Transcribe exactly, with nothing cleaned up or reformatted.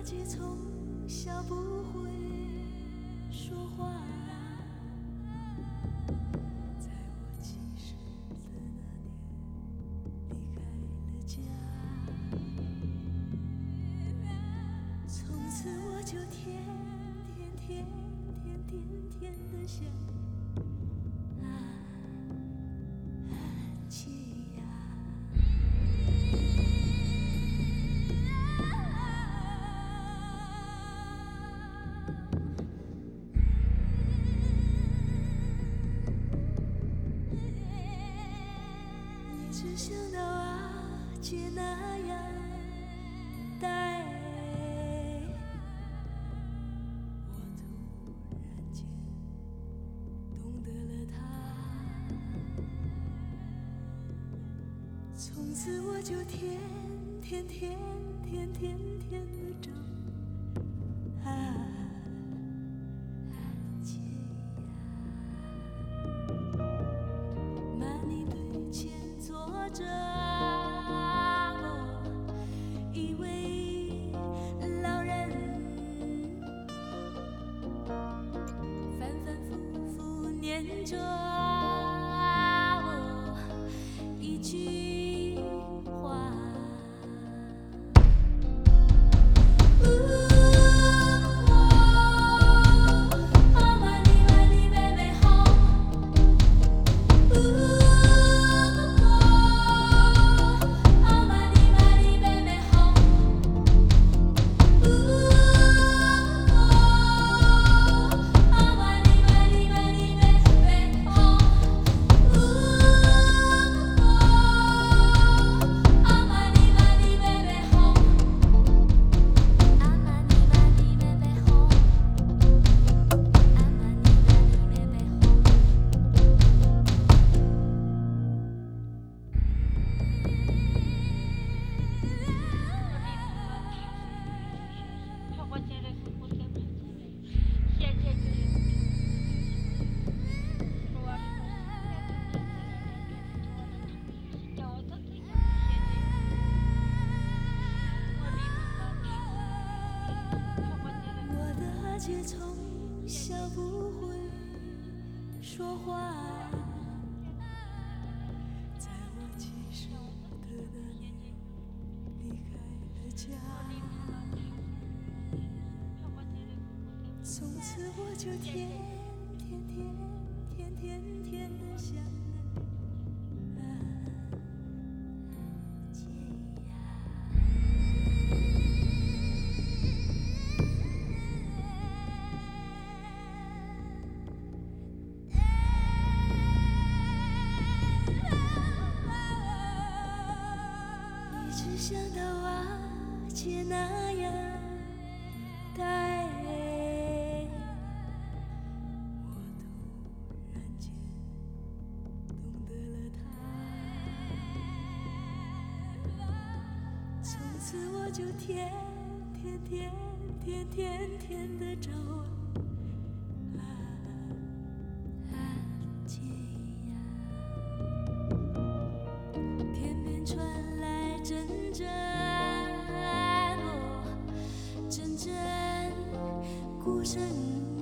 姐从小不会说话，在我记事的那年离开了家，从此我就天天天天天天的想啊安琪呀。只想到阿姐那样待我，突然间懂得了她，从此我就天天天天天天的找啊安姐呀，满你对前坐着，我以为老人反反复复念着我一句话。姐从小不会说话，在我记事的那年离开了家，从此我就天天天天天天的想啊姐呀。只想到阿姐那样待我，突然间懂得了她，从此我就天天天天天天的找啊安姐呀，天边传来阵阵哦，阵阵鼓声。